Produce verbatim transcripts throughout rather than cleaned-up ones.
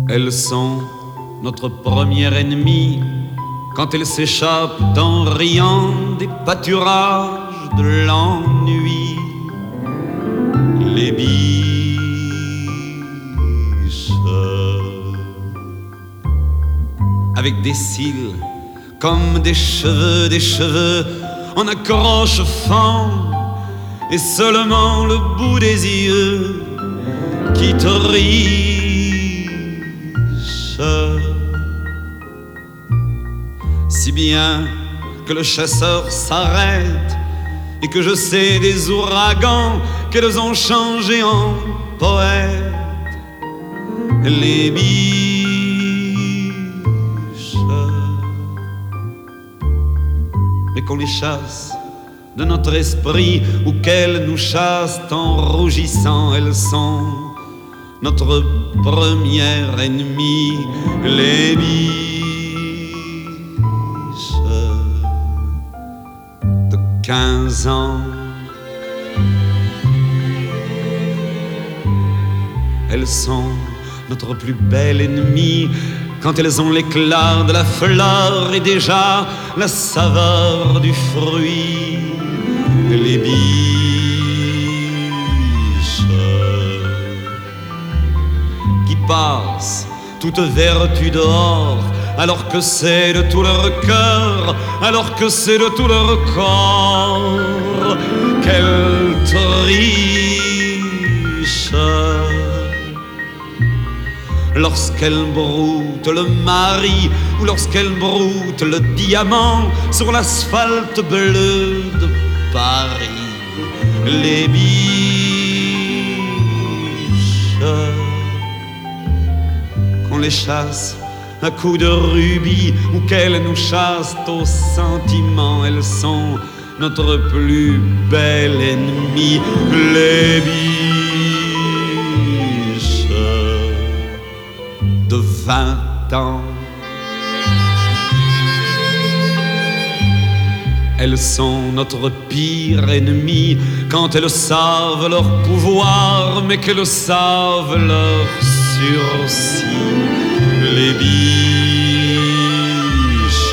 Elles sont notre premier ennemi quand elles s'échappent en riant des pâturages de l'ennui. Les biches avec des cils comme des cheveux, des cheveux en accroche fin et seulement le bout des yeux qui triche. Si bien que le chasseur s'arrête et que je sais des ouragans qu'elles ont changé en poètes. Les biches, mais qu'on les chasse de notre esprit ou qu'elles nous chassent en rougissant, elles sont notre premier ennemi. Les biches de quinze ans, elles sont notre plus belle ennemie quand elles ont l'éclat de la fleur et déjà la saveur du fruit. Les biches qui passent toute vertu dehors alors que c'est de tout leur cœur, alors que c'est de tout leur corps qu'elles trichent. Lorsqu'elle broute le mari ou lorsqu'elle broute le diamant sur l'asphalte bleu de Paris. Les biches qu'on les chasse à coups de rubis ou qu'elles nous chassent au sentiment, elles sont notre plus bel ennemi. Les biches de vingt ans, elles sont notre pire ennemi quand elles savent leur pouvoir mais qu'elles savent leur sursis. Les biches,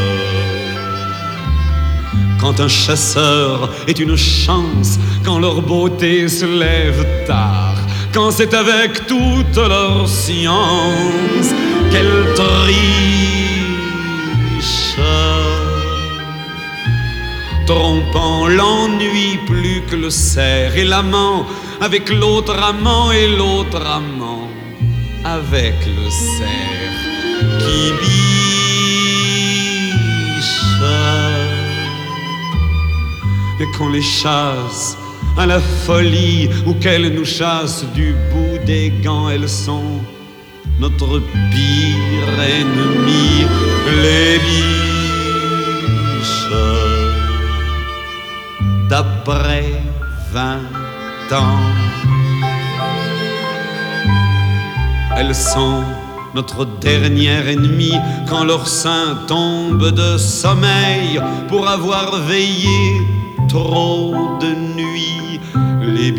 quand un chasseur est une chance, quand leur beauté se lève tard, quand c'est avec toute leur science qu'elles trichent, trompant l'ennui plus que le cerf et l'amant avec l'autre amant et l'autre amant avec le cerf qui biche. Et qu'on les chasse à la folie ou qu'elles nous chassent du bout des gants, elles sont notre pire ennemi. Les biches d'après vingt ans, elles sont notre dernier ennemi quand leur sein tombe de sommeil pour avoir veillé trop de nuits. Les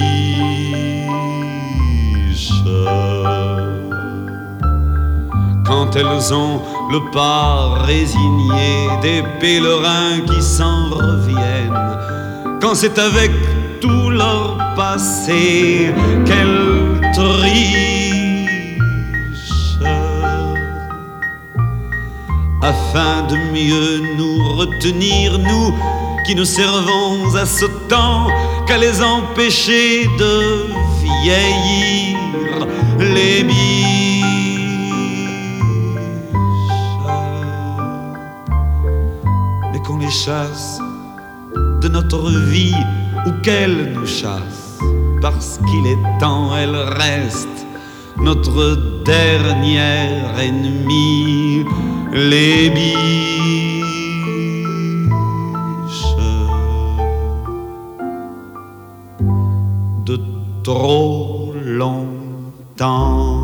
biches, quand elles ont le pas résigné des pèlerins qui s'en reviennent, quand c'est avec tout leur passé qu'elles trichent, afin de mieux nous retenir, nous qui nous servons à ce temps qu'à les empêcher de vieillir. Les biches, mais qu'on les chasse de notre vie ou qu'elles nous chassent, parce qu'il est temps, elles restent notre dernier ennemi. Les biches de trop longtemps.